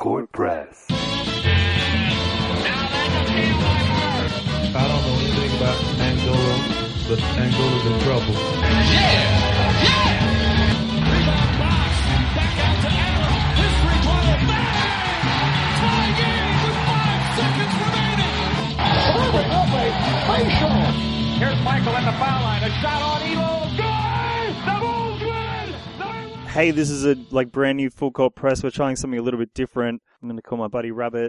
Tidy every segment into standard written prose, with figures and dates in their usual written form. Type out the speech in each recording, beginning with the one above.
Court Press. I don't know anything about Angola, but Angola's in trouble. Rebound box. Back out to Allen. History trial. Bang! Tie game with 5 seconds remaining. Here's Michael at the foul line. A shot on Elo. Good! The Bulls win! Hey, this is a brand new Full Court Press. We're trying something a little bit different. I'm going to call my buddy Rabbit.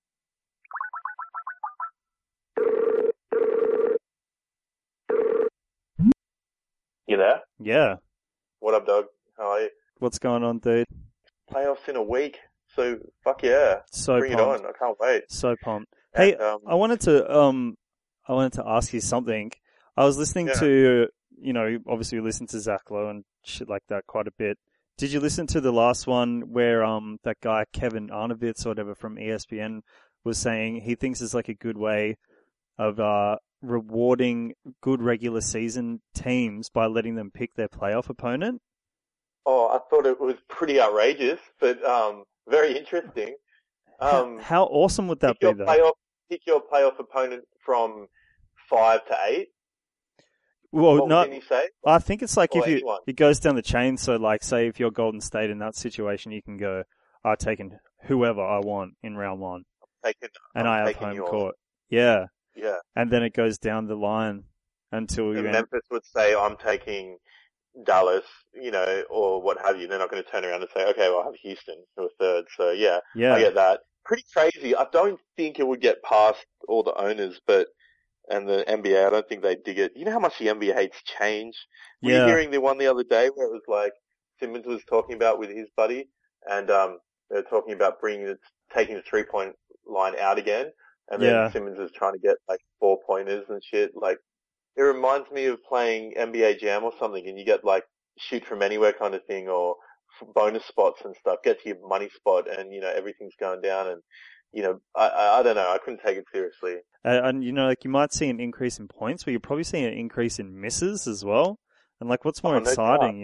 You there? Yeah. What up, Doug? How are you? What's going on, dude? Playoffs in a week, so fuck yeah. So Bring pumped. it on. I can't wait. So pumped. Hey, And, I wanted to ask you something. I was listening to, obviously we listen to Zach Lowe and shit like that quite a bit. Did you listen to the last one where that guy Kevin Arnovitz or whatever from ESPN was saying he thinks it's like a good way of rewarding good regular season teams by letting them pick their playoff opponent? Oh, I thought it was pretty outrageous, but very interesting. How awesome would that be, though? Pick your playoff opponent from 5 to 8. Well, What can you say? I think it's like Or if anyone. it goes down the chain. So, say if you're Golden State in that situation, you can go, I've taken whoever I want in round one, and I have home court. Yeah. Yeah. And then it goes down the line until you And end. Memphis would say, I'm taking Dallas, or what have you. They're not going to turn around and say, okay, well, I have Houston for a third. So, yeah, I get that. Pretty crazy. I don't think it would get past all the owners, and the NBA, I don't think they dig it. You know how much the NBA hates change? Were you hearing the one the other day where it was like Simmons was talking about with his buddy, and they were talking about taking the 3-point line out again, and then Simmons is trying to get 4-pointers and shit. It reminds me of playing NBA Jam or something, and you get shoot from anywhere kind of thing, or bonus spots and stuff. Get to your money spot, and everything's going down, and I don't know. I couldn't take it seriously. And you might see an increase in points, but you'll probably see an increase in misses as well. And what's more exciting,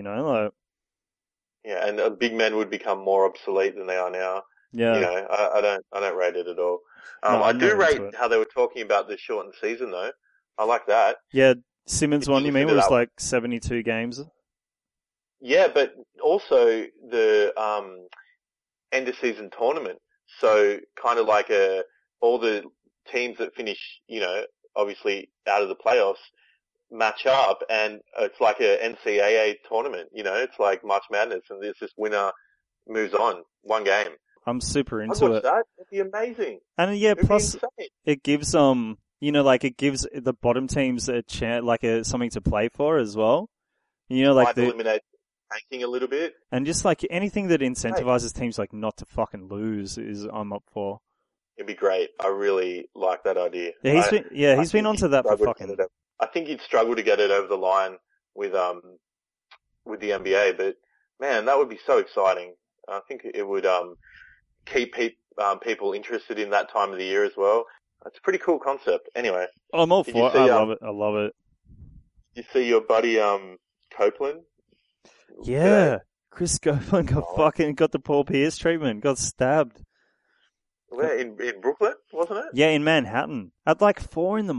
Yeah, and big men would become more obsolete than they are now. Yeah. I don't rate it at all. No, I do rate how they were talking about the shortened season though. I like that. Yeah, Simmons one, you mean, was 72 games? Yeah, but also the end of season tournament. So kind of all the teams that finish, obviously out of the playoffs match up, and it's like a NCAA tournament. It's like March Madness, and this winner moves on one game. I'm super I'd into watch it. that. It'd be amazing. And plus it gives it gives the bottom teams a chance, something to play for as well. Might eliminate tanking a little bit. And just anything that incentivizes teams not to fucking lose I'm up for. It'd be great. I really like that idea. Yeah, he's been onto that for fucking. I think he'd struggle to get it over the line with the NBA, but man, that would be so exciting. I think it would keep people interested in that time of the year as well. It's a pretty cool concept. Anyway, I'm all for it. I love it. I love it. You see your buddy Copeland? Yeah, Chris Copeland got the Paul Pierce treatment. Got stabbed. Where in Brooklyn, wasn't it? Yeah, in Manhattan at 4 a.m.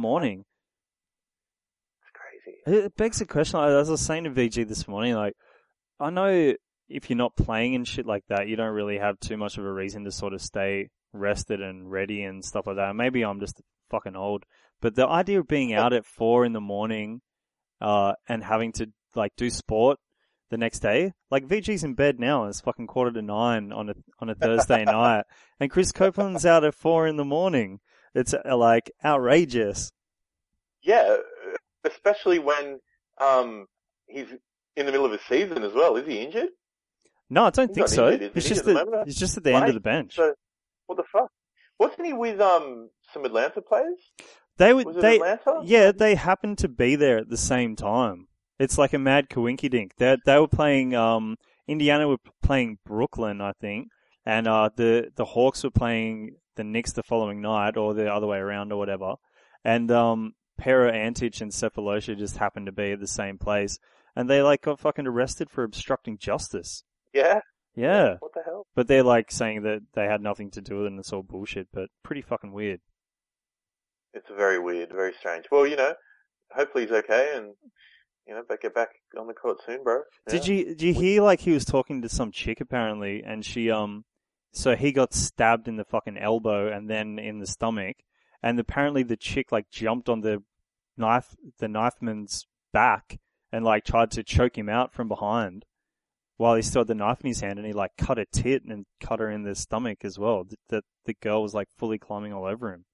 It's crazy. It begs the question. As I was saying to VG this morning, I know if you're not playing and shit like that, you don't really have too much of a reason to sort of stay rested and ready and stuff like that. Maybe I'm just fucking old, but the idea of being out at 4 a.m. And having to do sport the next day, VG's in bed now and it's fucking 8:45 on a Thursday night, and Chris Copeland's out at 4 a.m. It's outrageous. Yeah, especially when he's in the middle of a season as well. Is he injured? No, I don't think so. Injured, He's just at the end of the bench. So, what the fuck? Wasn't he with some Atlanta players? Atlanta? Yeah, they happened to be there at the same time. It's like a mad coinkydink. They were playing, Indiana were playing Brooklyn, I think, and the Hawks were playing the Knicks the following night, or the other way around, or whatever. And Pero Antic and Cephalosha just happened to be at the same place, and they got fucking arrested for obstructing justice. Yeah. Yeah. What the hell? But they're like saying that they had nothing to do with it and it's all bullshit, but pretty fucking weird. It's very weird, very strange. Well, hopefully he's okay and, get back on the court soon, bro. Yeah. Did you hear like he was talking to some chick apparently and she, so he got stabbed in the fucking elbow and then in the stomach and apparently the chick like jumped on the knifeman's back and like tried to choke him out from behind while he still had the knife in his hand and he like cut a tit and cut her in the stomach as well. The girl was like fully climbing all over him.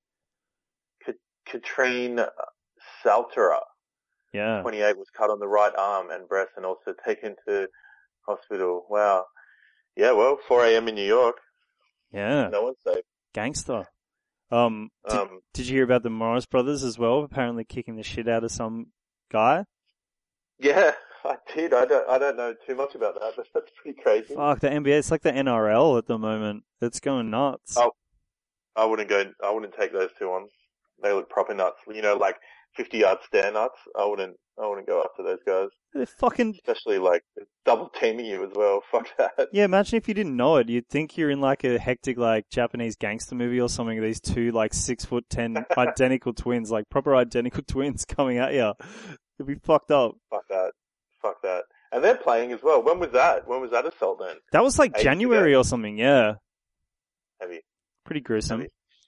Katrine Saltera, 28, was cut on the right arm and breast and also taken to hospital. Wow. Yeah, well, 4 a.m. in New York. Yeah. No one's safe. Gangster. Did you hear about the Morris brothers as well? Apparently kicking the shit out of some guy. Yeah, I did. I don't know too much about that, but that's pretty crazy. Fuck, the NBA, it's like the NRL at the moment. It's going nuts. Oh, I wouldn't take those two on. They look proper nuts. Like 50-yard stare nuts. I wouldn't go after those guys. They're fucking... Especially like double teaming you as well. Fuck that. Yeah, imagine if you didn't know it. You'd think you're in like a hectic like Japanese gangster movie or something. These two like 6'10" identical twins, like proper identical twins coming at you. It'd be fucked up. Fuck that. And they're playing as well. When was that? When was that assault then? That was like January or something, yeah. Heavy. Pretty gruesome.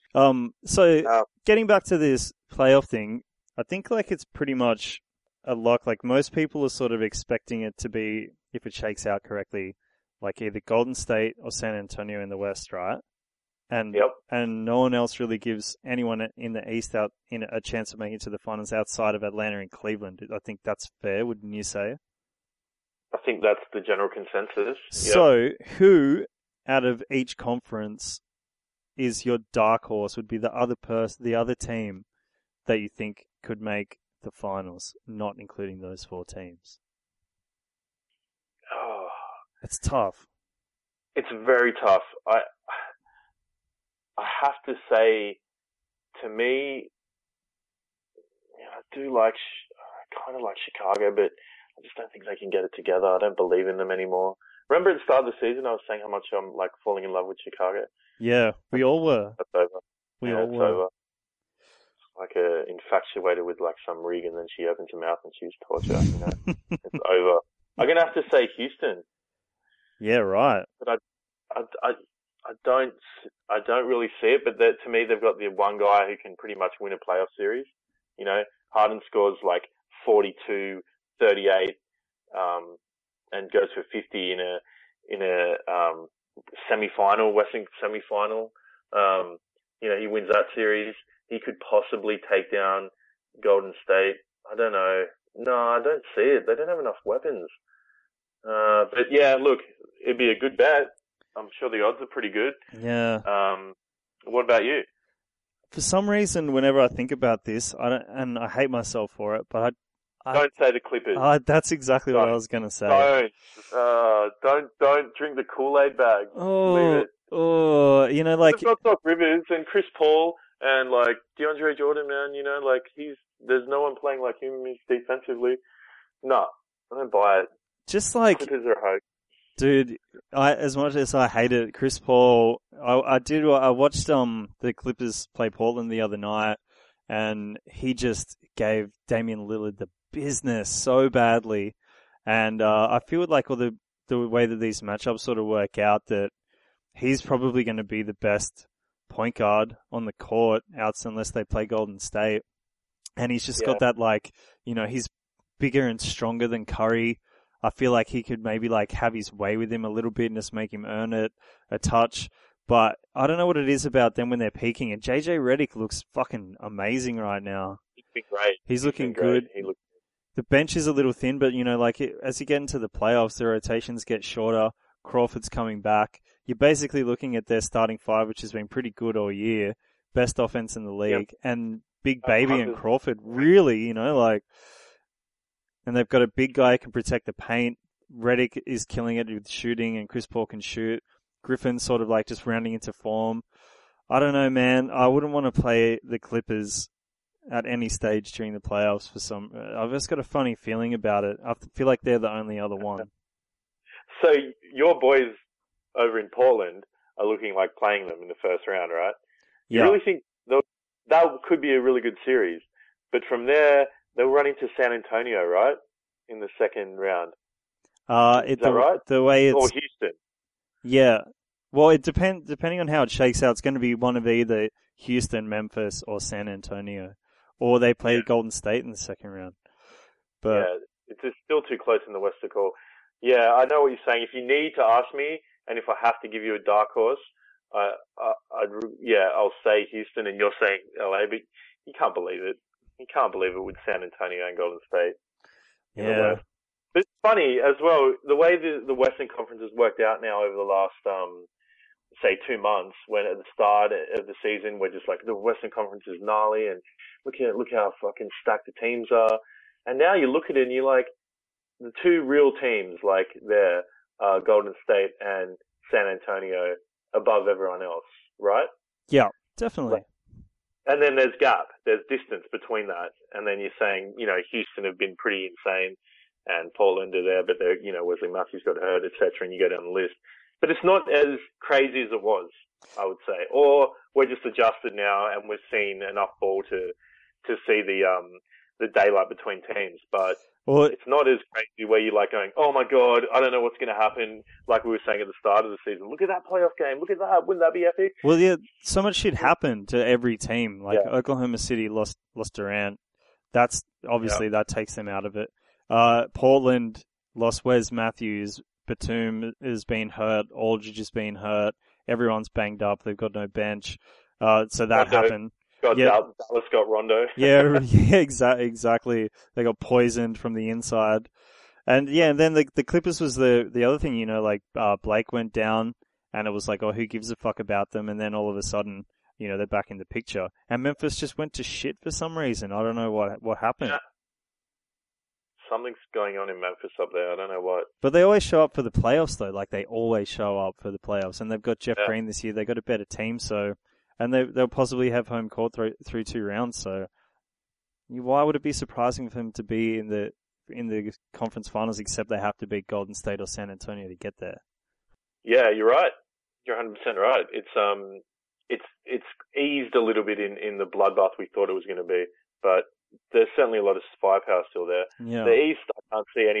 So getting back to this playoff thing, I think like it's pretty much a lock. Like most people are sort of expecting it to be, if it shakes out correctly, like either Golden State or San Antonio in the West, right? And no one else really gives anyone in the East out in a chance of making it to the finals outside of Atlanta and Cleveland. I think that's fair, wouldn't you say? I think that's the general consensus. So, who out of each conference is your dark horse? Would be the other team that you think could make the finals, not including those 4 teams? Oh, it's tough. It's very tough. I have to say, to me, I kind of like Chicago, but I just don't think they can get it together. I don't believe in them anymore. Remember at the start of the season, I was saying how much I'm like falling in love with Chicago. Yeah, we all were. That's over. We all were. Over. Like infatuated with like some rig, and then she opens her mouth and she's torture. It's over. I'm gonna have to say Houston. Yeah, right. But I don't really see it, but to me, they've got the one guy who can pretty much win a playoff series. Harden scores like 42, 38, and goes for 50 in a semi-final, Western semi-final. He wins that series. He could possibly take down Golden State. I don't know. No, I don't see it. They don't have enough weapons. But yeah, look, it'd be a good bet. I'm sure the odds are pretty good. Yeah. What about you? For some reason, whenever I think about this, I hate myself for it, but don't say the Clippers. That's exactly what I was going to say. Don't drink the Kool-Aid bag. Leave it. Like... They've got Doc Rivers and Chris Paul and, like, DeAndre Jordan, man, there's no one playing like him defensively. No, I don't buy it. Just like... Clippers are a hoax. Dude, as much as I hate it, Chris Paul, I watched the Clippers play Portland the other night, and he just gave Damian Lillard the business so badly. And I feel like the way that these matchups sort of work out, that he's probably going to be the best point guard on the court, unless they play Golden State. And he's just got that, like, he's bigger and stronger than Curry. I feel like he could maybe like have his way with him a little bit and just make him earn it a touch. But I don't know what it is about them when they're peaking. And JJ Redick looks fucking amazing right now. He's been great. He's looking good. The bench is a little thin, but as you get into the playoffs, the rotations get shorter. Crawford's coming back. You're basically looking at their starting 5, which has been pretty good all year. Best offense in the league. Yep. And Big Baby and Crawford really, and they've got a big guy who can protect the paint. Redick is killing it with shooting, and Chris Paul can shoot. Griffin's sort of like just rounding into form. I don't know, man. I wouldn't want to play the Clippers at any stage during the playoffs for some... I've just got a funny feeling about it. I feel like they're the only other one. So your boys over in Portland are looking like playing them in the first round, right? You Yeah. really think that could be a really good series. But from there, they'll run into San Antonio, right? In the second round. Is that right? The way it's... Or Houston. Yeah. Well, depending on how it shakes out, it's going to be one of either Houston, Memphis, or San Antonio. Or they play Golden State in the second round. But yeah, it's still too close in the West to call. Yeah, I know what you're saying. If you need to ask me, and if I have to give you a dark horse, I'll say Houston, and you're saying LA, but you can't believe it. You can't believe it with San Antonio and Golden State. Yeah. But it's funny as well, the way the Western Conference has worked out now over the last, say 2 months, when at the start of the season, we're just like, the Western Conference is gnarly, and look how fucking stacked the teams are. And now you look at it and you're like, the two real teams, like there, Golden State and San Antonio, above everyone else, right? Yeah, definitely. And then there's gap, there's distance between that. And then you're saying, Houston have been pretty insane, and Portland are there, but they're, Wesley Matthews got hurt, etc. And you go down the list. But it's not as crazy as it was, I would say. Or we're just adjusted now, and we've seen enough ball to see the daylight between teams. But it's not as crazy where you're like going, oh my God, I don't know what's going to happen. Like we were saying at the start of the season, look at that playoff game. Look at that. Wouldn't that be epic? Well, yeah, so much shit happened to every team. Like Oklahoma City lost Durant. That's obviously that takes them out of it. Portland lost Wes Matthews. Batum has been hurt. Aldridge has been hurt. Everyone's banged up. They've got no bench. So that happened. Dallas got Rondo. yeah, exactly. They got poisoned from the inside. And then the Clippers was the other thing, Blake went down, and it was like, oh, who gives a fuck about them? And then all of a sudden, they're back in the picture. And Memphis just went to shit for some reason. I don't know what happened. Yeah. Something's going on in Memphis up there. I don't know what. But they always show up for the playoffs, though. Like, they always show up for the playoffs. And they've got Jeff Green this year. They've got a better team, so... And they'll possibly have home court through 2 rounds, so... Why would it be surprising for them to be in the conference finals, except they have to beat Golden State or San Antonio to get there? Yeah, you're right. You're 100% right. It's eased a little bit in the bloodbath we thought it was going to be, but there's certainly a lot of firepower still there. Yeah. The East, I can't see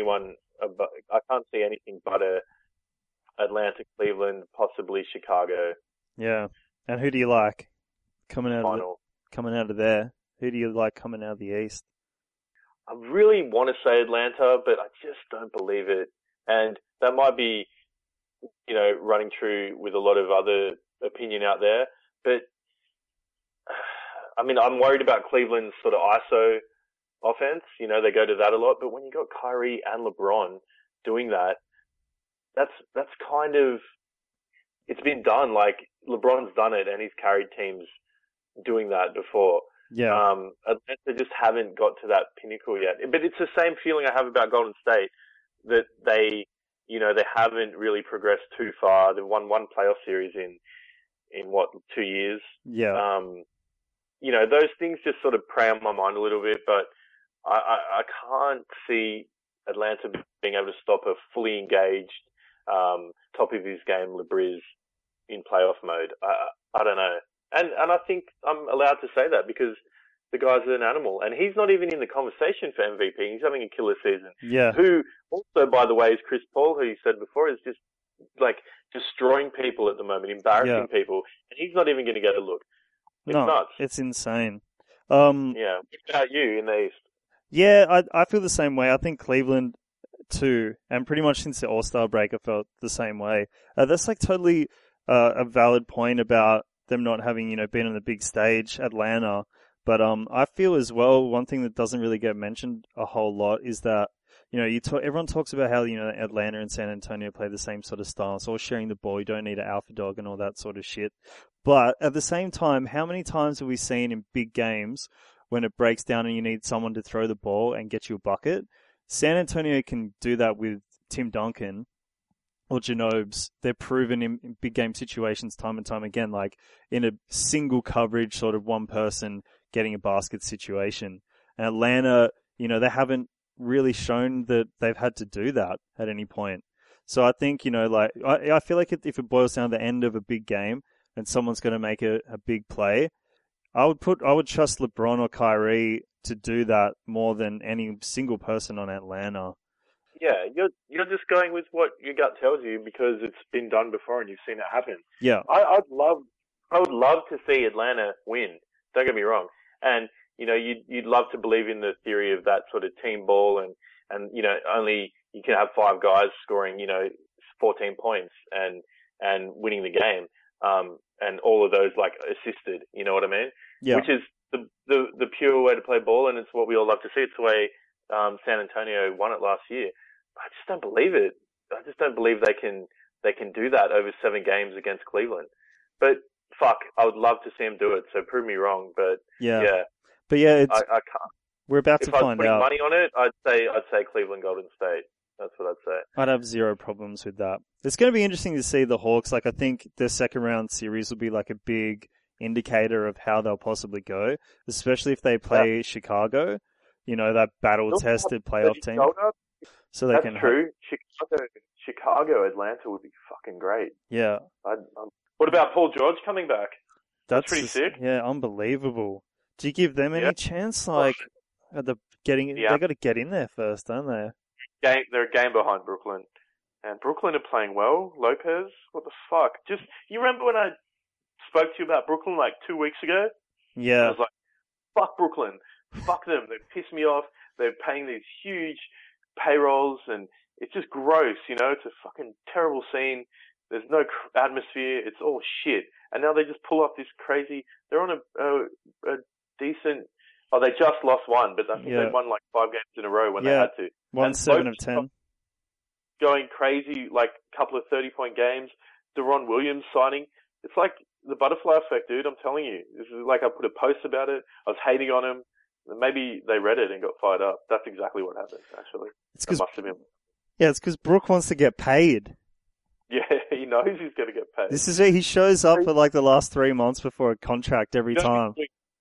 anything but Atlanta, Cleveland, possibly Chicago. Yeah. And who do you like coming out of there? Who do you like coming out of the East? I really want to say Atlanta, but I just don't believe it. And that might be, running true with a lot of other opinion out there. But, I'm worried about Cleveland's sort of ISO offense. They go to that a lot. But when you got Kyrie and LeBron doing that, that's kind of, it's been done. Like, LeBron's done it, and he's carried teams doing that before. Yeah. Atlanta just haven't got to that pinnacle yet. But it's the same feeling I have about Golden State, that they haven't really progressed too far. They've won one playoff series in 2 years? Yeah. Those things just sort of prey on my mind a little bit, but I can't see Atlanta being able to stop a fully engaged, top of his game LeBriz in playoff mode. I don't know. And I think I'm allowed to say that because the guy's an animal. And he's not even in the conversation for MVP. He's having a killer season. Yeah. Who also, by the way, is Chris Paul, who you said before, is just like destroying people at the moment, embarrassing people. And he's not even going to get a look. It's nuts. It's insane. What about you in the East? Yeah, I feel the same way. I think Cleveland too, and pretty much since the All-Star break, I felt the same way. That's like totally a valid point about them not having, been on the big stage, Atlanta. But I feel as well, one thing that doesn't really get mentioned a whole lot is that, everyone talks about how, Atlanta and San Antonio play the same sort of style. It's all sharing the ball. You don't need an alpha dog and all that sort of shit. But at the same time, how many times have we seen in big games when it breaks down and you need someone to throw the ball and get you a bucket? San Antonio can do that with Tim Duncan or Janobes. They're proven in big game situations time and time again, like in a single coverage, sort of one person getting a basket situation. And Atlanta, they haven't really shown that they've had to do that at any point. So I think, like, I feel like if it boils down to the end of a big game and someone's going to make a big play, I would trust LeBron or Kyrie to do that more than any single person on Atlanta. Yeah, you're just going with what your gut tells you because it's been done before and you've seen it happen. Yeah. I would love to see Atlanta win. Don't get me wrong. And, you'd love to believe in the theory of that sort of team ball and only you can have 5 guys scoring, 14 points and winning the game. And all of those like assisted, you know what I mean? Yeah. Which is the pure way to play ball, and it's what we all love to see. It's the way San Antonio won it last year. I just don't believe it. I just don't believe they can do that over 7 games against Cleveland. But fuck, I would love to see them do it. So prove me wrong. But yeah. But yeah, I can't. We're about to find out. If I was putting money on it, I'd say Cleveland, Golden State. That's what I'd say. I'd have zero problems with that. It's going to be interesting to see the Hawks. Like, I think their second round series will be like a big indicator of how they'll possibly go, especially if they play Chicago. That battle-tested playoff team. So they can. True. Chicago, Atlanta would be fucking great. Yeah. What about Paul George coming back? That's pretty sick. Yeah, unbelievable. Do you give them any chance? Like, they got to get in there first, don't they? They're a game behind Brooklyn. And Brooklyn are playing well. Lopez, what the fuck? You remember when I spoke to you about Brooklyn like 2 weeks ago? Yeah. I was like, fuck Brooklyn. Fuck them. They piss me off. They're paying these huge payrolls and it's just gross, It's a fucking terrible scene. There's no atmosphere. It's all shit. And now they just pull off this crazy, they're on a decent, they just lost one, but I think they won like 5 games in a row when they had to. Won 7 of 10. Going crazy, like a couple of 30-point games. Deron Williams signing. It's like the butterfly effect, dude. I'm telling you. This is like I put a post about it. I was hating on him. Maybe they read it and got fired up. That's exactly what happened, actually. It's because Brooke wants to get paid. Yeah, he knows he's going to get paid. This is where he shows up for like the last 3 months before a contract every time.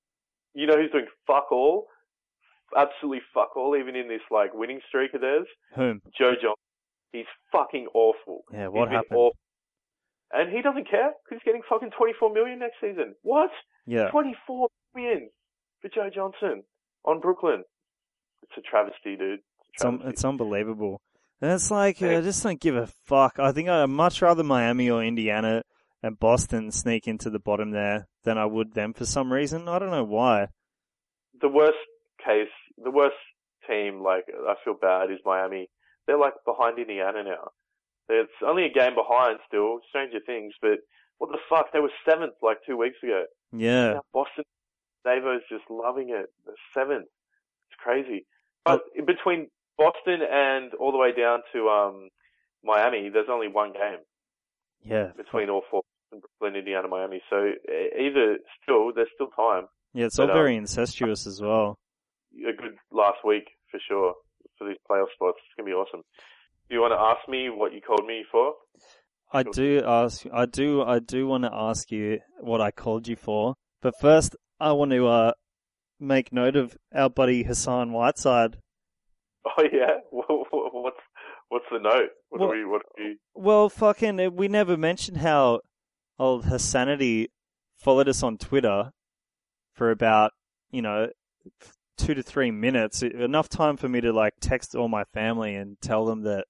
Who's doing fuck all? Absolutely fuck all, even in this like winning streak of theirs. Whom? Joe Johnson. He's fucking awful. Yeah, what happened? Awful. And he doesn't care because he's getting fucking $24 million next season. What? Yeah. $24 million for Joe Johnson on Brooklyn. It's a travesty, dude. It's unbelievable. And it's like, I just don't give a fuck. I think I'd much rather Miami or Indiana and Boston sneak into the bottom there than I would them for some reason. I don't know why. The worst team, like, I feel bad, is Miami. They're like behind Indiana now. It's only a game behind still, stranger things, but what the fuck? They were 7th like 2 weeks ago. Yeah. Now Boston, Davo's just loving it. They're 7th. It's crazy. But in between Boston and all the way down to Miami, there's only one game. Yeah. Between all 4, Brooklyn, Indiana, Miami. So there's still time. Yeah, it's all very incestuous as well. A good last week for sure for these playoff spots. It's gonna be awesome. Do you want to ask me what you called me for? I do want to ask you what I called you for. But first, I want to make note of our buddy Hassan Whiteside. Oh yeah, what's the note? What do we? Well, fucking, we never mentioned how old Hassanity followed us on Twitter for about 2 to 3 minutes, enough time for me to like text all my family and tell them that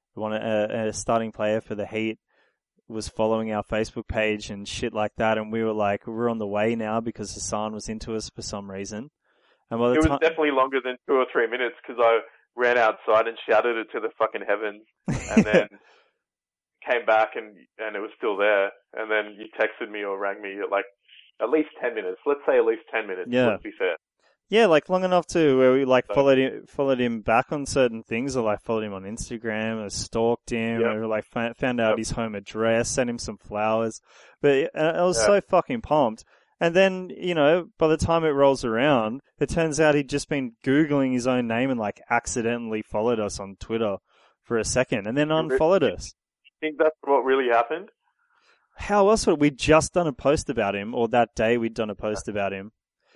a starting player for the Heat was following our Facebook page and shit like that, and we were like, we're on the way now because Hassan was into us for some reason. And by the it was definitely longer than 2 or 3 minutes because I ran outside and shouted it to the fucking heavens, and then came back and it was still there, and then you texted me or rang me at like at least 10 minutes. Let's say at least 10 minutes. Yeah. Let's be fair. Yeah, like long enough to where we like followed him back on certain things, or like followed him on Instagram, or stalked him, or like found out his home address, sent him some flowers. But I was so fucking pumped. And then, by the time it rolls around, it turns out he'd just been Googling his own name and like accidentally followed us on Twitter for a second and then unfollowed us. You think that's what really happened? How else would we just done a post about him, or that day we'd done a post about him?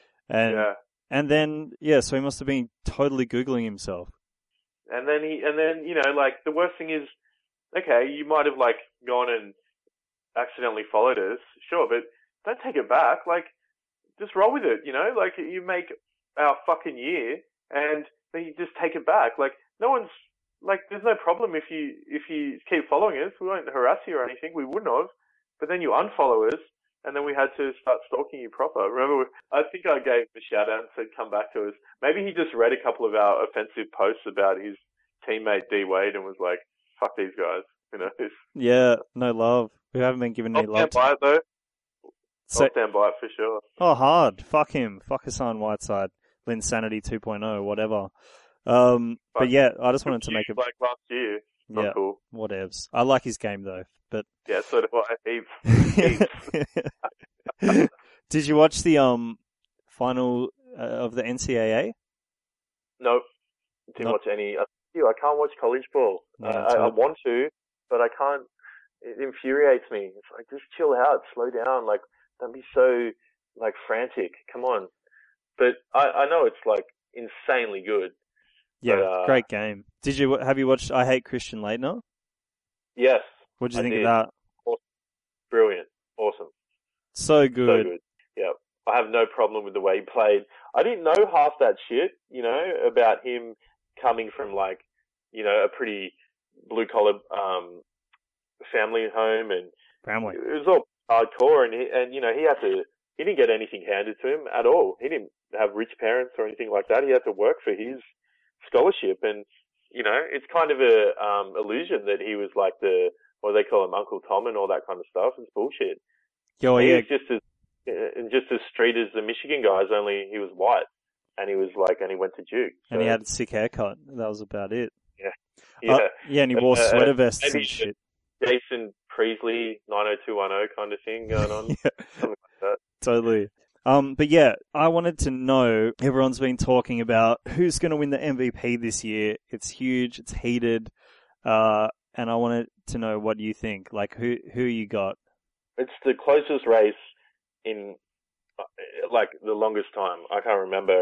And then, so he must have been totally Googling himself. And then, like, the worst thing is, okay, you might have like gone and accidentally followed us, sure, but don't take it back. Like, just roll with it, you know? Like, you make our fucking year and then you just take it back. Like, no one's, like, there's no problem if you keep following us. We won't harass you or anything. We wouldn't have. But then you unfollow us and then we had to start stalking you proper. Remember, I think I gave him a shout out and said, come back to us. Maybe he just read a couple of our offensive posts about his teammate D Wade and was like, fuck these guys, you know? Yeah, no love. We haven't been given any love. I'll stand by it though. I'll stand by it for sure. Oh, hard. Fuck him. Fuck Hassan Whiteside. Linsanity 2.0, whatever. But yeah, I just wanted to make a... Like last year. Not yeah, cool. Whatevs. I like his game though, but... Yeah, so do I. Heaps. Did you watch the final of the NCAA? Nope. Didn't watch any. I can't watch college ball. No, I want to, but I can't. It infuriates me. It's like, just chill out, slow down. Like, don't be so, like, frantic. Come on. But I know it's, like, insanely good. Yeah, but, great game. Have you watched I Hate Christian Laettner? Yes. What did you think of that? Awesome. Brilliant. Awesome. So good. So good. Yeah. I have no problem with the way he played. I didn't know half that shit, you know, about him coming from, like, you know, a pretty blue-collar family home, and it was all hardcore, and you know, he didn't get anything handed to him at all. He didn't have rich parents or anything like that. He had to work for his scholarship, and you know, it's kind of a illusion that he was like what do they call him, Uncle Tom and all that kind of stuff. It's bullshit. Oh, yeah. He's just as straight as the Michigan guys, only he was white, and he went to Duke. So. And he had a sick haircut. That was about it. Yeah. Yeah, and he wore sweater vests and shit. Jason Priestley 90210 kind of thing going on. Yeah. Something like that. Totally. But yeah, I wanted to know, everyone's been talking about who's going to win the MVP this year. It's huge, it's heated, and I wanted to know what you think. Like, who you got? It's the closest race in, like, the longest time. I can't remember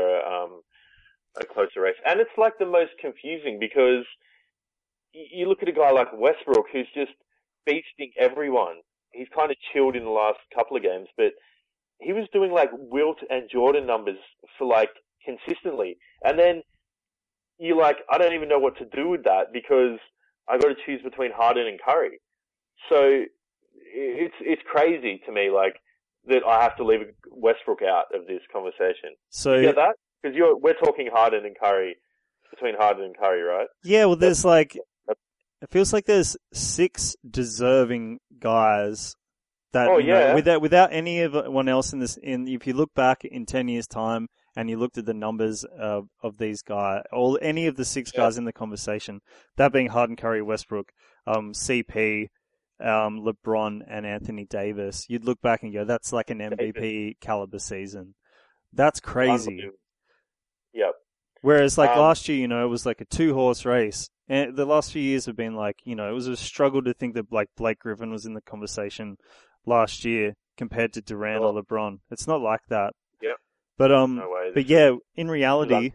a closer race. And it's, like, the most confusing because you look at a guy like Westbrook who's just beasting everyone. He's kind of chilled in the last couple of games, but he was doing like Wilt and Jordan numbers for like consistently. And then you're like, I don't even know what to do with that because I got to choose between Harden and Curry. So it's crazy to me, like, that I have to leave Westbrook out of this conversation. So you get that? Because we're talking Harden and Curry, between Harden and Curry, right? Yeah, well, there's like, it feels like there's 6 deserving guys that, know, without anyone else in this, if you look back in 10 years' time and you looked at the numbers of these guys, any of the 6 guys in the conversation, that being Harden, Curry, Westbrook, CP, LeBron, and Anthony Davis, you'd look back and go, that's like an MVP caliber season. That's crazy. Yep. Whereas like last year, you know, it was like a 2-horse race. And the last few years have been like, you know, it was a struggle to think that like Blake Griffin was in the conversation last year compared to Durant or LeBron. It's not like that. Yeah. But no way. but yeah, in reality,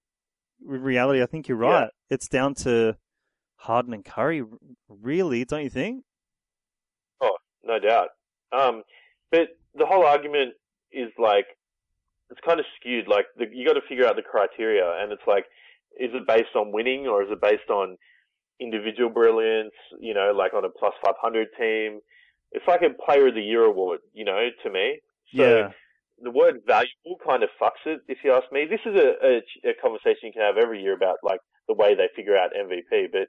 I think you're right. Yeah. It's down to Harden and Curry, really, don't you think? Oh, no doubt. But the whole argument is like, it's kind of skewed. Like, you got to figure out the criteria, and it's like, is it based on winning or is it based on individual brilliance? You know, like on a plus 500 team. It's like a Player of the Year award, you know, to me. So the word valuable kind of fucks it, if you ask me. This is a conversation you can have every year about like the way they figure out MVP, but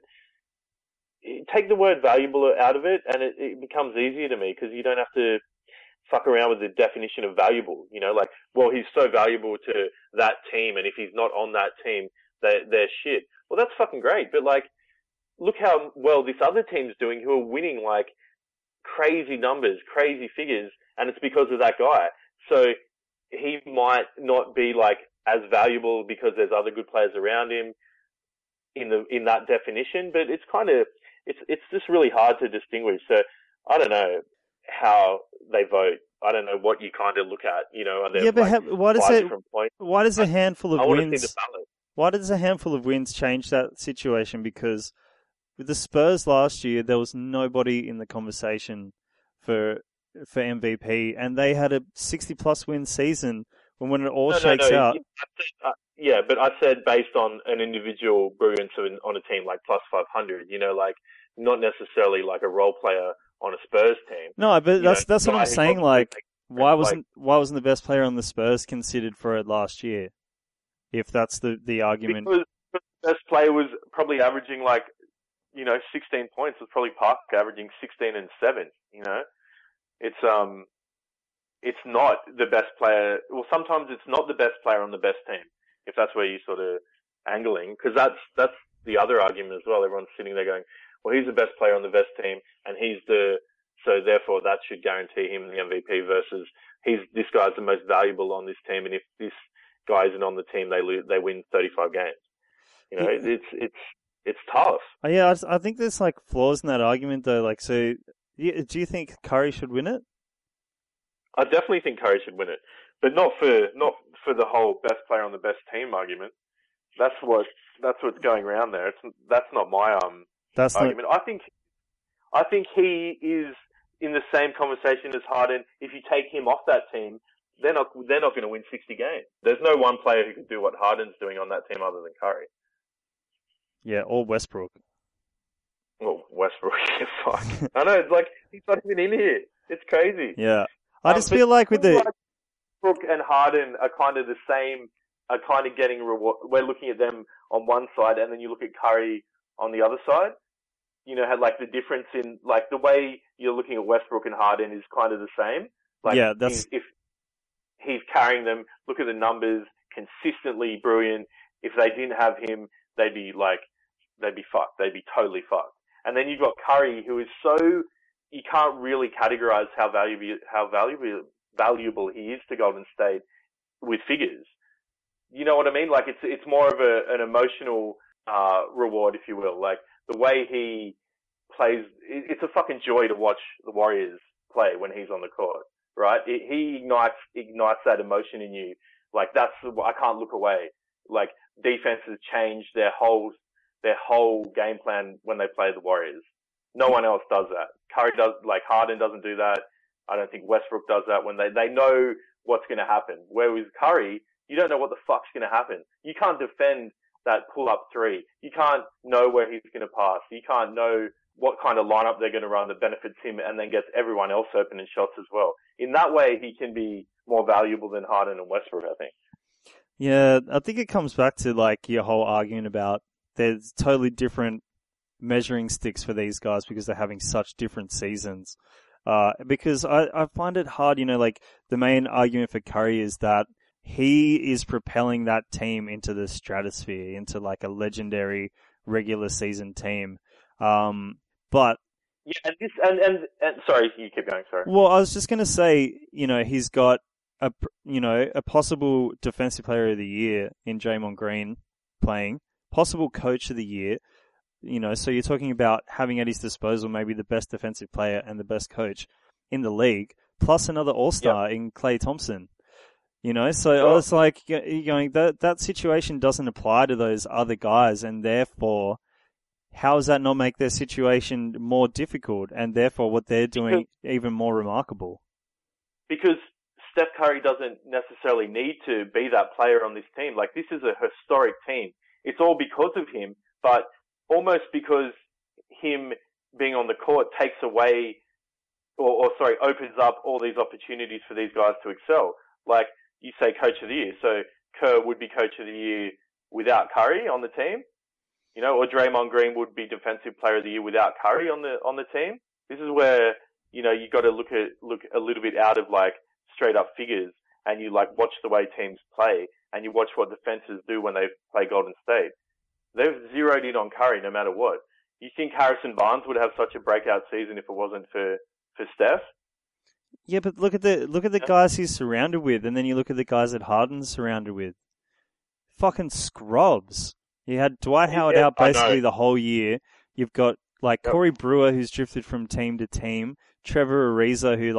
take the word valuable out of it, and it becomes easier to me because you don't have to fuck around with the definition of valuable. You know, like, well, he's so valuable to that team, and if he's not on that team, they're shit. Well, that's fucking great, but like, look how well this other team's doing who are winning like crazy numbers, crazy figures, and it's because of that guy. So he might not be like as valuable because there's other good players around him in that definition, but it's kind of, it's just really hard to distinguish. So I don't know how they vote. I don't know what you kind of look at, you know. Are there why does a handful of I wins? Want to see the ballot. Why does a handful of wins change that situation? Because with the Spurs last year, there was nobody in the conversation for MVP, and they had a 60-plus win season. When it all shakes out. Yeah, but I said based on an individual brilliance on a team like plus 500, like not necessarily like a role player on a Spurs team. No, but that's what I'm saying. Like, why wasn't the best player on the Spurs considered for it last year? If that's the argument. Because the best player was probably averaging 16 points. Was probably Parker averaging 16 and 7. It's not the best player. Well, sometimes it's not the best player on the best team, if that's where you're sort of angling, because that's the other argument as well. Everyone's sitting there going, well, he's the best player on the best team, and so therefore that should guarantee him the MVP versus this guy's the most valuable on this team, and if this guy isn't on the team, they win 35 games. It's tough. Oh, yeah, I think there's flaws in that argument though. Do you think Curry should win it? I definitely think Curry should win it, but not for the whole best player on the best team argument. That's what's going around there. That's not my argument. I think he is in the same conversation as Harden. If you take him off that team, they're not going to win 60 games. There's no one player who can do what Harden's doing on that team other than Curry. Yeah, or Westbrook. Well, Westbrook, fuck. I know, he's not even in here. It's crazy. Yeah. I just feel like with the Brooke and Harden are kind of the same, are kind of getting reward. We're looking at them on one side, and then you look at Curry on the other side. Had the difference in the way you're looking at Westbrook and Harden is kind of the same. If he's carrying them, look at the numbers, consistently brilliant. If they didn't have him, they'd be fucked. They'd be totally fucked. And then you've got Curry, who is so. You can't really categorize how valuable he is to Golden State with figures. You know what I mean? It's more of an emotional reward, if you will. The way he plays, it's a fucking joy to watch the Warriors play when he's on the court, right? He ignites that emotion in you. I can't look away. Defenses change their whole game plan when they play the Warriors. No one else does that. Curry does, Harden doesn't do that. I don't think Westbrook does that when they know what's going to happen. Where with Curry, you don't know what the fuck's going to happen. You can't defend that pull-up three. You can't know where he's going to pass. You can't know what kind of lineup they're going to run that benefits him and then gets everyone else open in shots as well. In that way, he can be more valuable than Harden and Westbrook, I think. Yeah, I think it comes back to your whole argument about there's totally different measuring sticks for these guys because they're having such different seasons. Because I find it hard, the main argument for Curry is that he is propelling that team into the stratosphere, into a legendary regular season team. But yeah, and sorry, you keep going. Sorry. Well, I was just going to say, he's got a possible defensive player of the year in Draymond Green playing, possible coach of the year. So you're talking about having at his disposal maybe the best defensive player and the best coach in the league, plus another all-star in Klay Thompson. So sure. I was going that situation doesn't apply to those other guys, and therefore, how does that not make their situation more difficult, and therefore what they're doing even more remarkable? Because Steph Curry doesn't necessarily need to be that player on this team. This is a historic team. It's all because of him, but almost because him being on the court takes away, opens up all these opportunities for these guys to excel. You say coach of the year, so Kerr would be coach of the year without Curry on the team, or Draymond Green would be defensive player of the year without Curry on the team. This is where, you got to look a little bit out of straight up figures, and you watch the way teams play, and you watch what defenses do when they play Golden State. They've zeroed in on Curry no matter what. You think Harrison Barnes would have such a breakout season if it wasn't for Steph? Yeah, but look at the guys he's surrounded with, and then you look at the guys that Harden's surrounded with. Fucking scrubs. You had Dwight Howard out basically the whole year. You've got Corey Brewer, who's drifted from team to team. Trevor Ariza, who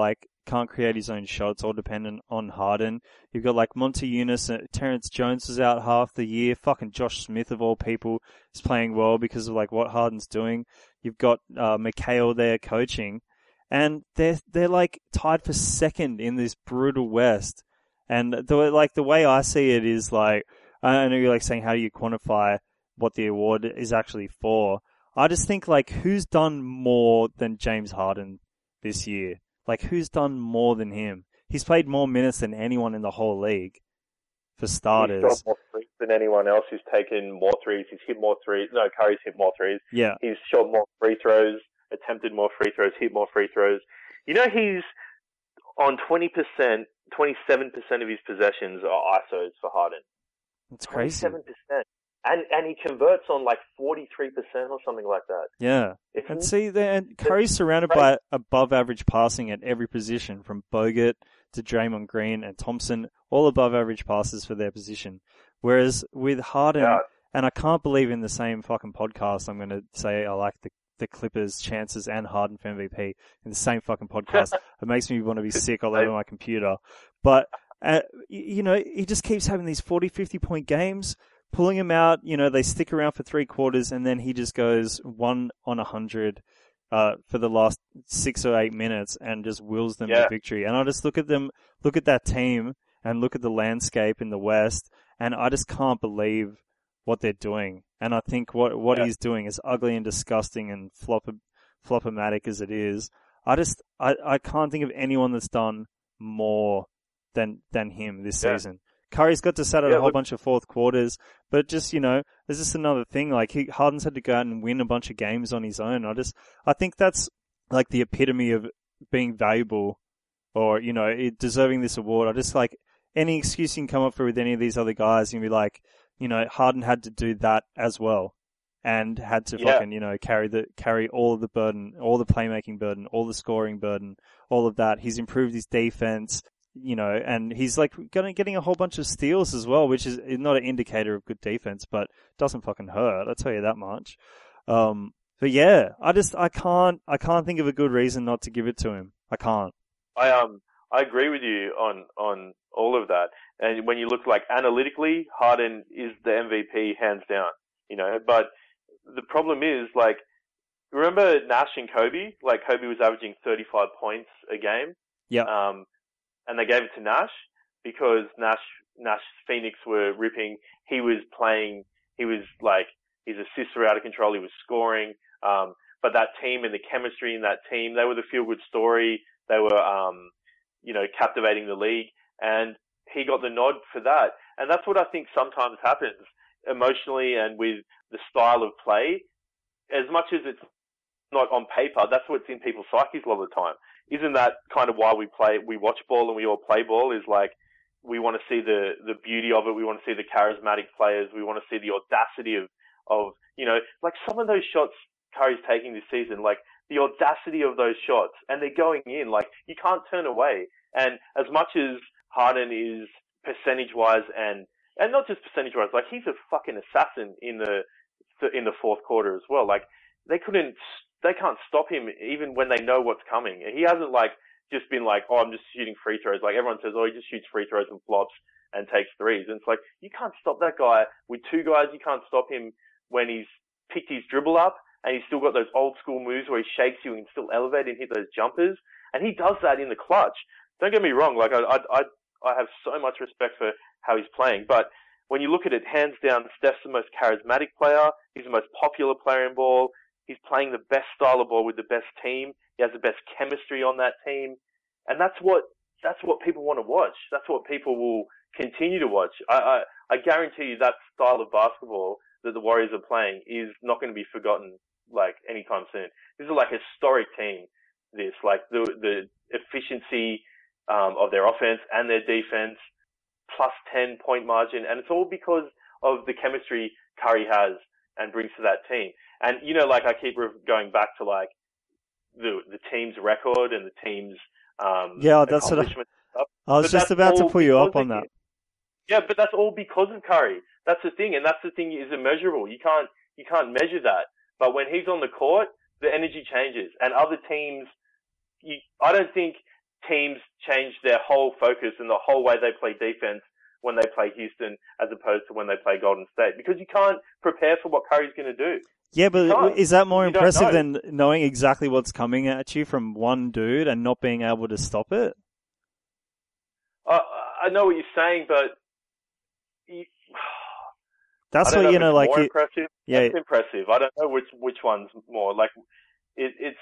can't create his own shots, all dependent on Harden. You've got like Monty Eunice and Terrence Jones was out half the year. Fucking Josh Smith of all people is playing well because of like what Harden's doing. You've got McHale there coaching, and they're like tied for second in this brutal West. And the way I see it is like, I know you're like saying how do you quantify what the award is actually for. I just think like who's done more than James Harden this year? Like who's done more than him? He's played more minutes than anyone in the whole league. For starters, he's shot more threes than anyone else. He's taken more threes. He's hit more threes. No, Curry's hit more threes. Yeah, he's shot more free throws, attempted more free throws, hit more free throws. You know, he's on 20%, 27% of his possessions are ISOs for Harden. That's crazy. 27%. And he converts on like 43% or something like that. Yeah. And see, Curry's surrounded by above average passing at every position, from Bogut to Draymond Green and Thompson, all above average passes for their position. Whereas with Harden, and I can't believe in the same fucking podcast I'm going to say I like the Clippers' chances and Harden for MVP in the same fucking podcast. It makes me want to be sick all over my computer. But, you know, he just keeps having these 40, 50-point games. Pulling him out, you know, they stick around for 3 quarters and then he just goes 1 on 100 for the last 6 or 8 minutes and just wills them to victory. And I just look at that team and look at the landscape in the West, and I just can't believe what they're doing. And I think what he's doing is ugly and disgusting and flop-o-matic as it is. I can't think of anyone that's done more than him this season. Curry's got to sat out a whole bunch of fourth quarters, but just, you know, there's just another thing. Like, Harden's had to go out and win a bunch of games on his own. I think that's like the epitome of being valuable or, you know, deserving this award. I just like any excuse you can come up with any of these other guys and be like, you know, Harden had to do that as well and had to fucking, you know, carry all of the burden, all the playmaking burden, all the scoring burden, all of that. He's improved his defense. You know, and he's like getting a whole bunch of steals as well, which is not an indicator of good defense, but doesn't fucking hurt. I'll tell you that much. But yeah, I can't think of a good reason not to give it to him. I can't. I agree with you on all of that. And when you look like analytically, Harden is the MVP hands down. You know, but the problem is like, remember Nash and Kobe? Like Kobe was averaging 35 points a game. Yeah. And they gave it to Nash because Nash Phoenix were ripping. He was like, his assists were out of control. He was scoring. But that team and the chemistry in that team, they were the feel-good story. They were, you know, captivating the league. And he got the nod for that. And that's what I think sometimes happens emotionally and with the style of play. As much as it's not on paper, that's what's in people's psyches a lot of the time. Isn't that kind of why we watch ball and we all play ball, is like, we want to see the beauty of it. We want to see the charismatic players. We want to see the audacity of, you know, like some of those shots Curry's taking this season, like the audacity of those shots, and they're going in, like you can't turn away. And as much as Harden is percentage-wise and not just percentage-wise, like he's a fucking assassin in the fourth quarter as well. Like they can't stop him even when they know what's coming. He hasn't like just been like, oh, I'm just shooting free throws. Like everyone says, oh, he just shoots free throws and flops and takes threes. And it's like, you can't stop that guy with 2 guys. You can't stop him when he's picked his dribble up and he's still got those old school moves where he shakes you and still elevate and hit those jumpers. And he does that in the clutch. Don't get me wrong. Like I have so much respect for how he's playing, but when you look at it, hands down, Steph's the most charismatic player. He's the most popular player in ball. He's playing the best style of ball with the best team. He has the best chemistry on that team. And that's what people want to watch. That's what people will continue to watch. I guarantee you that style of basketball that the Warriors are playing is not going to be forgotten like anytime soon. This is like a historic team. This, like the efficiency, of their offense and their defense, plus 10 point margin. And it's all because of the chemistry Curry has and brings to that team. And, you know, like I keep going back to like the team's record and the team's, that's what I was just about to pull you up on that. Yeah, but that's all because of Curry. That's the thing. And that's the thing is immeasurable. You can't measure that. But when he's on the court, the energy changes and other teams, I don't think teams change their whole focus and the whole way they play defense when they play Houston as opposed to when they play Golden State, because you can't prepare for what Curry's going to do. Yeah, but is that more impressive than knowing exactly what's coming at you from one dude and not being able to stop it? I know what you're saying, but that's what, you know, like more impressive. Yeah, it's impressive. I don't know which one's more like. It's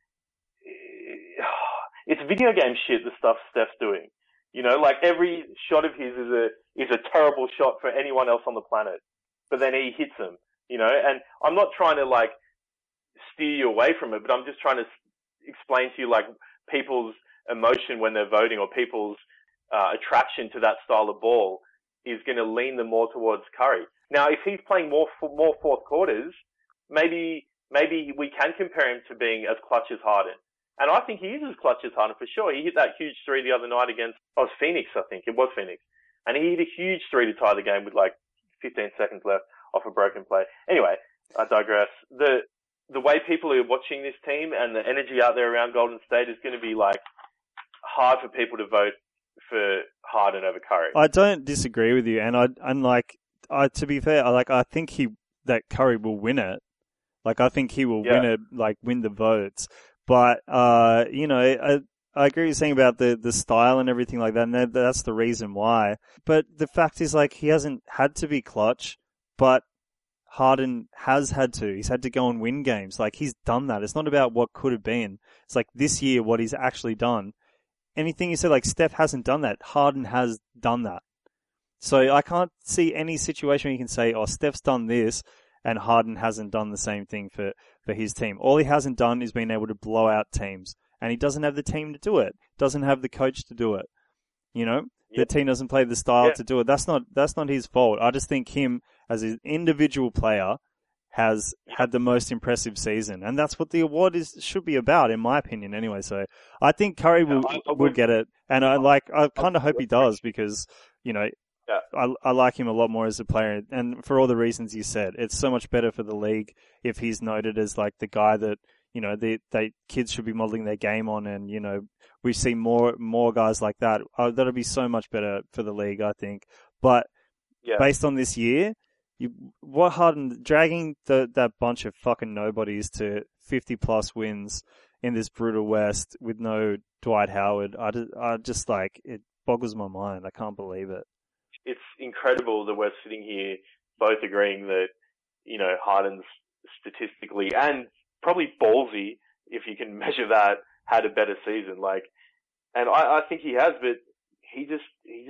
video game shit. The stuff Steph's doing, you know, like every shot of his is a terrible shot for anyone else on the planet, but then he hits them, you know. And I'm not trying to like steer you away from it, but I'm just trying to explain to you like people's emotion when they're voting or people's attraction to that style of ball is going to lean them more towards Curry. Now, if he's playing more fourth quarters, maybe we can compare him to being as clutch as Harden. And I think he is as clutch as Harden for sure. He hit that huge three the other night against Phoenix, I think. It was Phoenix. And he hit a huge three to tie the game with like 15 seconds left off a broken play. Anyway, I digress. The way people are watching this team and the energy out there around Golden State is going to be like hard for people to vote for Harden over Curry. I don't disagree with you, and to be fair, I think that Curry will win it. Like, I think he will win it, like win the votes. But you know, I agree with you saying about the style and everything like that, and that's the reason why. But the fact is, like, he hasn't had to be clutch, but Harden has had to. He's had to go and win games. Like, he's done that. It's not about what could have been. It's like this year, what he's actually done. Anything you said, like, Steph hasn't done that. Harden has done that. So I can't see any situation where you can say, oh, Steph's done this and Harden hasn't done the same thing for his team. All he hasn't done is been able to blow out teams. And he doesn't have the team to do it. Doesn't have the coach to do it. You know? Yep. The team doesn't play the style to do it. That's not his fault. I just think him, as an individual player, has had the most impressive season, and that's what the award should be about, in my opinion. Anyway, so I think Curry will get it, and I kind of hope he does, because you know I like him a lot more as a player, and for all the reasons you said, it's so much better for the league if he's noted as like the guy that you know they kids should be modeling their game on, and you know we see more guys like that. That'll be so much better for the league, I think. But based on this year. What Harden dragging that bunch of fucking nobodies to 50+ wins in this brutal West with no Dwight Howard, I just like, it boggles my mind. I can't believe it. It's incredible that we're sitting here both agreeing that, you know, Harden's statistically and probably ballsy, if you can measure that, had a better season. Like, and I think he has, but he just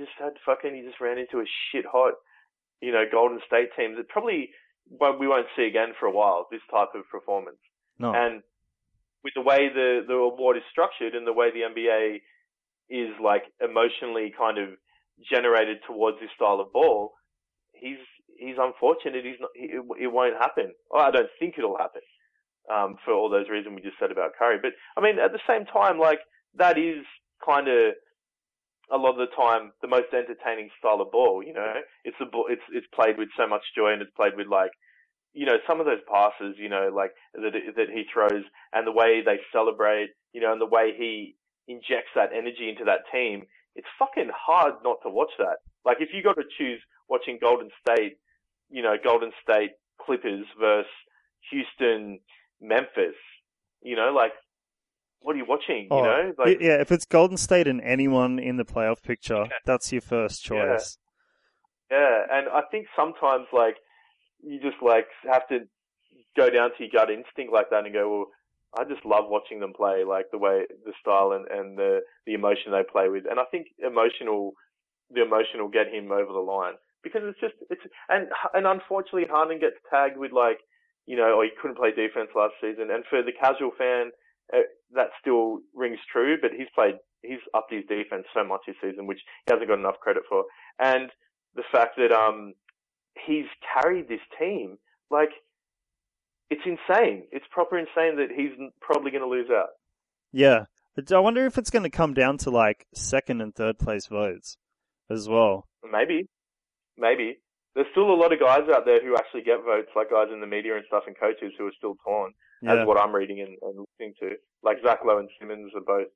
ran into a shit hot, you know, Golden State teams that probably we won't see again for a while, this type of performance. No. And with the way the award is structured and the way the NBA is like emotionally kind of generated towards this style of ball, he's unfortunate. It won't happen. Well, I don't think it'll happen, for all those reasons we just said about Curry. But I mean, at the same time, like, that is kind of, a lot of the time, the most entertaining style of ball, you know. It's played with so much joy, and it's played with, like, you know, some of those passes, you know, like that he throws, and the way they celebrate, you know, and the way he injects that energy into that team. It's fucking hard not to watch that. Like, if you got to choose watching Golden State, you know, Golden State Clippers versus Houston Memphis, you know, like, what are you watching? You know, like, yeah. If it's Golden State and anyone in the playoff picture, that's your first choice. Yeah, and I think sometimes, like, you just like have to go down to your gut instinct like that and go, well, I just love watching them play, like the way, the style and the emotion they play with. And I think the emotion will get him over the line, because and unfortunately Harden gets tagged with, like, you know, or he couldn't play defense last season. And for the casual fan, that still rings true, but he's upped his defense so much this season, which he hasn't got enough credit for. And the fact that he's carried this team, like, it's insane. It's proper insane that he's probably going to lose out. Yeah. I wonder if it's going to come down to, like, second and third place votes as well. Maybe. There's still a lot of guys out there who actually get votes, like guys in the media and stuff and coaches who are still torn, as what I'm reading and listening to. Like Zach Lowe and Simmons are both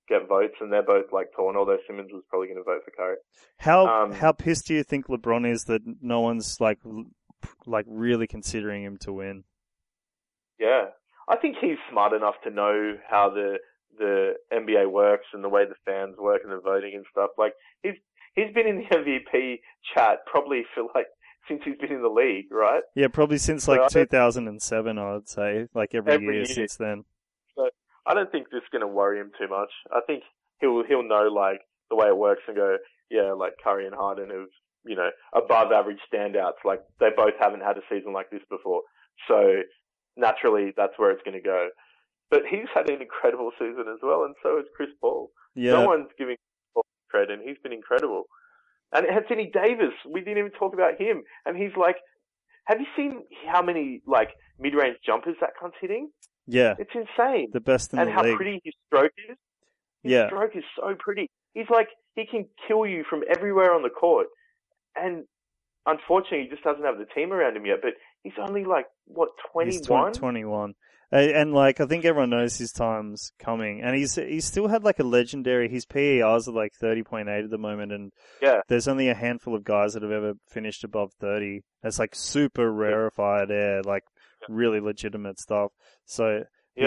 get votes, and they're both like torn. Although Simmons was probably going to vote for Curry. How pissed do you think LeBron is that no one's like really considering him to win? Yeah, I think he's smart enough to know how the NBA works and the way the fans work and the voting and stuff. Like he's been in the MVP chat probably for like since he's been in the league, right? Yeah, probably since like 2007, I would say, like every year since then. So I don't think this is going to worry him too much. I think he'll know like the way it works and go, yeah, like Curry and Harden have, you know, above average standouts. Like they both haven't had a season like this before. So naturally that's where it's going to go. But he's had an incredible season as well, and so has Chris Paul. Yeah. No one's giving Paul credit, and he's been incredible. And Anthony Davis, we didn't even talk about him. And he's like, have you seen how many like mid-range jumpers that cunt's hitting? Yeah. It's insane. The best in the league. And how pretty his stroke is. His Yeah. stroke is so pretty. He's like, he can kill you from everywhere on the court. And unfortunately, he just doesn't have the team around him yet. But he's only like, what, 21? He's 21. And like, I think everyone knows his time's coming. And he's still had like a legendary, his PERs are like 30.8 at the moment. And there's only a handful of guys that have ever finished above 30. That's like super rarefied air, like really legitimate stuff. So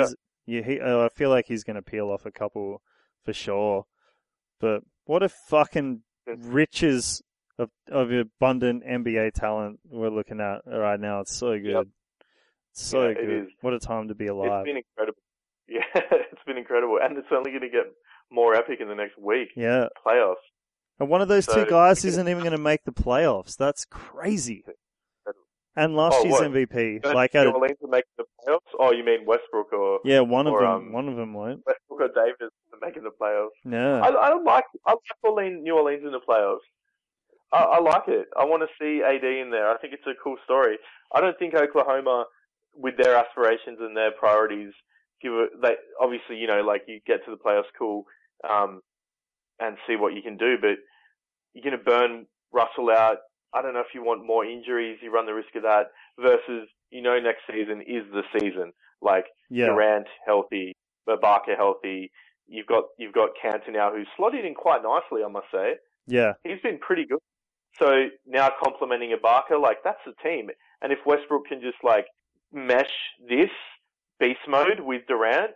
I feel like he's going to peel off a couple for sure. But what a fucking riches of abundant NBA talent we're looking at right now. It's so good. Yep. So good. What a time to be alive. It's been incredible. Yeah, it's been incredible. And it's only going to get more epic in the next week. Yeah. Playoffs. And one of those two guys isn't even going to make the playoffs. That's crazy. And last year's MVP. Like New Orleans to make the playoffs? Oh, you mean Westbrook or... Yeah, one of them won't. Westbrook or Davis making the playoffs. Yeah. I like New Orleans in the playoffs. I like it. I want to see AD in there. I think it's a cool story. I don't think Oklahoma, with their aspirations and their priorities, obviously, you know, like you get to the playoffs, cool, and see what you can do, but you're going to burn Russell out. I don't know if you want more injuries. You run the risk of that versus, you know, next season is the season. Like Durant healthy, Ibaka healthy. You've got Kanter now, who's slotted in quite nicely, I must say. Yeah, he's been pretty good. So now complementing Ibaka, like that's the team. And if Westbrook can just like mesh this beast mode with Durant,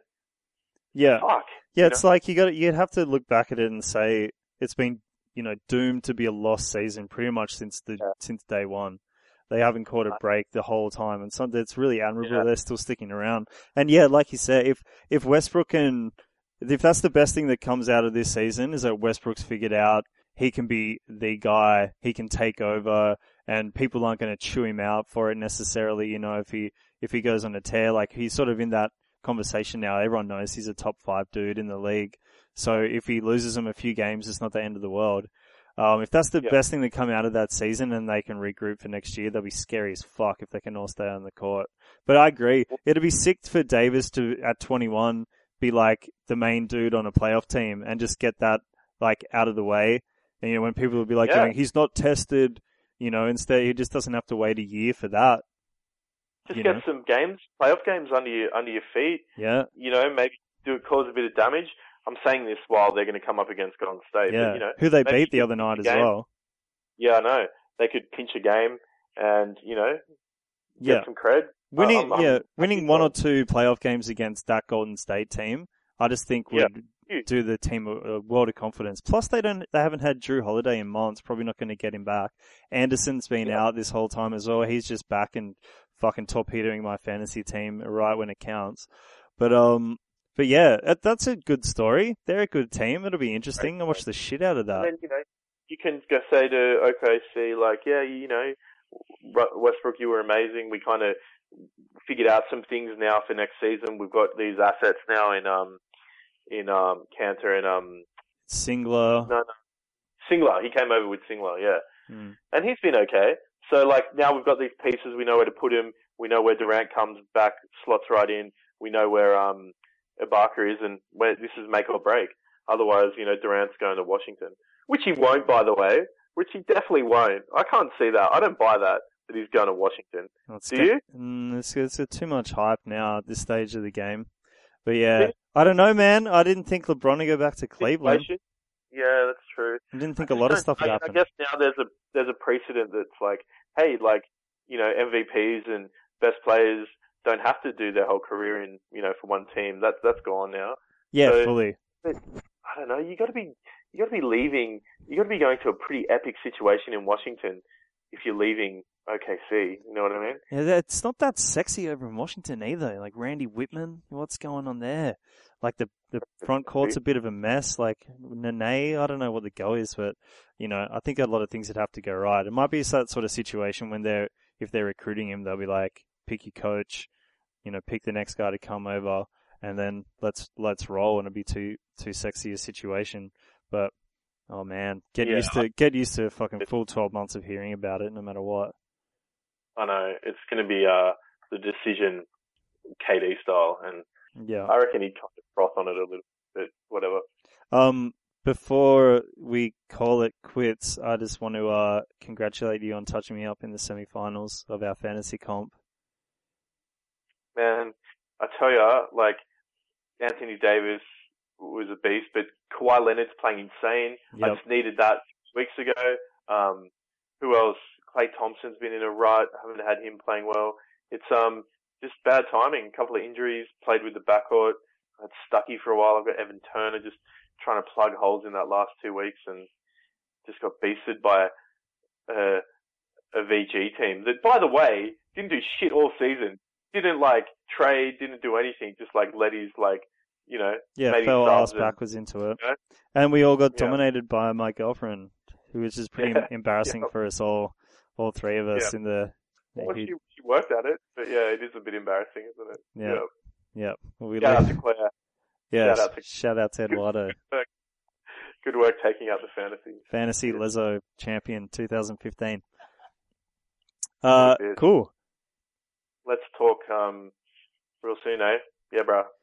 fuck. Yeah, it's like you'd have to look back at it and say it's been, you know, doomed to be a lost season pretty much since day one. They haven't caught a break the whole time, and so it's really admirable they're still sticking around. And yeah, like you said, if Westbrook if that's the best thing that comes out of this season is that Westbrook's figured out he can be the guy, he can take over, and people aren't going to chew him out for it necessarily. You know, if he goes on a tear, like he's sort of in that conversation now. Everyone knows he's a top 5 dude in the league. So if he loses them a few games, it's not the end of the world. If that's the best thing that come out of that season and they can regroup for next year, they'll be scary as fuck if they can all stay on the court. But I agree. It'd be sick for Davis to, at 21, be like the main dude on a playoff team and just get that like out of the way. And, you know, when people will be like, going, he's not tested, you know, instead he just doesn't have to wait a year for that. Just get some games, playoff games under your feet. Yeah. You know, maybe cause a bit of damage. I'm saying this while they're going to come up against Golden State. Yeah. But, you know, who they beat the other night as well. Yeah, I know. They could pinch a game and, you know, get some cred. Winning one or two playoff games against that Golden State team, I just think would do the team a world of confidence. Plus, they haven't had Drew Holiday in months. Probably not going to get him back. Anderson's been out this whole time as well. He's just back and fucking torpedoing my fantasy team right when it counts. But yeah, that's a good story. They're a good team. It'll be interesting. I'll watch the shit out of that. And then, you know, you can go say to OKC, like, yeah, you know, Westbrook, you were amazing. We kind of figured out some things now for next season. We've got these assets now in Kanter and Singler. No, Singler. He came over with Singler, and he's been okay. So like now we've got these pieces. We know where to put him. We know where Durant comes back, slots right in. We know where Ibaka is, and where this is make or break. Otherwise, you know, Durant's going to Washington, which he won't, by the way. Which he definitely won't. I can't see that. I don't buy that he's going to Washington. Do you? It's too much hype now at this stage of the game. But yeah, I don't know, man. I didn't think LeBron would go back to Cleveland. Yeah, that's true. I didn't think a lot of stuff would happen. I guess now there's a precedent that's like, hey, like, you know, MVPs and best players don't have to do their whole career in, you know, for one team. That's gone now. Yeah, so, fully. I don't know. You got to be leaving. You got to be going to a pretty epic situation in Washington if you're leaving OKC. You know what I mean? Yeah, it's not that sexy over in Washington either. Like Randy Whitman, what's going on there? Like the front court's a bit of a mess. Like Nene, I don't know what the go is, but you know, I think a lot of things would have to go right. It might be that sort of situation when if they're recruiting him, they'll be like, pick your coach, you know, pick the next guy to come over, and then let's roll, and it'll be too sexy a situation. But oh man, get used to a fucking full 12 months of hearing about it, no matter what. I know it's going to be the decision KD style, and yeah, I reckon he'd kind of froth on it a little bit, whatever. Before we call it quits, I just want to congratulate you on touching me up in the semi-finals of our fantasy comp. Man, I tell you, like, Anthony Davis was a beast, but Kawhi Leonard's playing insane. Yep. I just needed that weeks ago. Who else? Klay Thompson's been in a rut. I haven't had him playing well. It's just bad timing. A couple of injuries. Played with the backcourt. I had Stuckey for a while. I've got Evan Turner just trying to plug holes in that last 2 weeks, and just got beasted by a VG team that, by the way, didn't do shit all season. Didn't like trade. Didn't do anything. Just like let his fell ass backwards into it. You know? And we all got dominated by my girlfriend, who was just pretty embarrassing for us all three of us in the. Well, she worked at it, but yeah, it is a bit embarrassing, isn't it? Yeah. Well, shout out to Claire. Yeah, shout out to Eduardo. Good work taking out the fantasy. Fantasy Lizzo champion 2015. Cool. Let's talk real soon, eh? Yeah, bro.